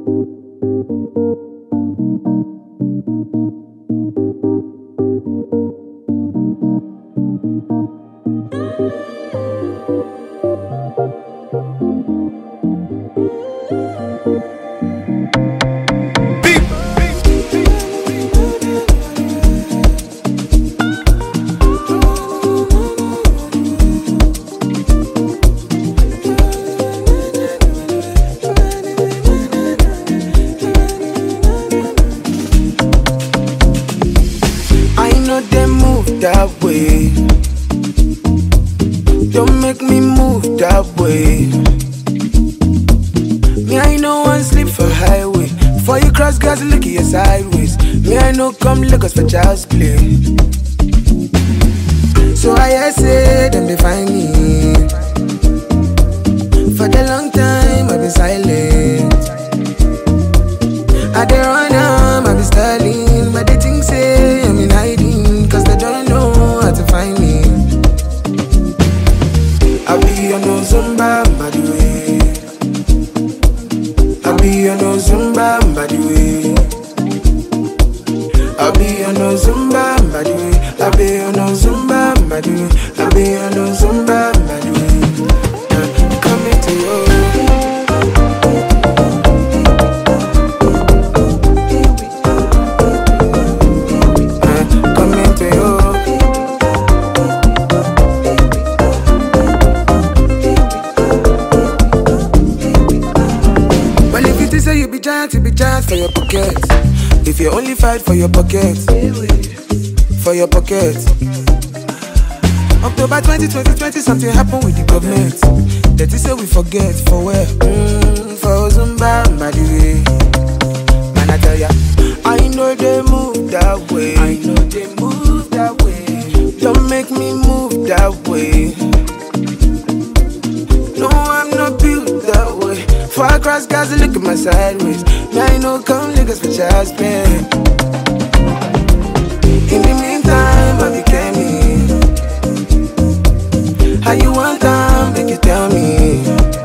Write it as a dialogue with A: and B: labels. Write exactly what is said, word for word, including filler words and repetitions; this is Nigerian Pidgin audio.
A: That way, don't make me move that way. Me, I know one sleep for highway. Before you cross, guys, look at your sideways. Me, I know come Lagos for child's play. So I say, them they find me. For the long time, I've been silent. I dey run am, I be styling, but they think say I'm in hiding, cause they don't know how to find me. I be on no Zumba, by the way. I be on no Zumba, by the way. I be on no Zumba, by the way. I be on no Zumba, by the way. I be on no Zumba, by the way. Uh, coming to you. To be giant for your pockets. If you only fight for your pockets, for your pockets. October twenty twenty, twenty something happened with the government. That is say we forget for where? Mm, for Zumba, by the way. Man, I tell ya, I know they move that way. I know they move that way. Don't make me move that way. No, I'm not built that way. Far across Gaza, look at my sideways. Me, I know come Lagos for child's play. In the meantime, I became me. How you want time, make you tell me.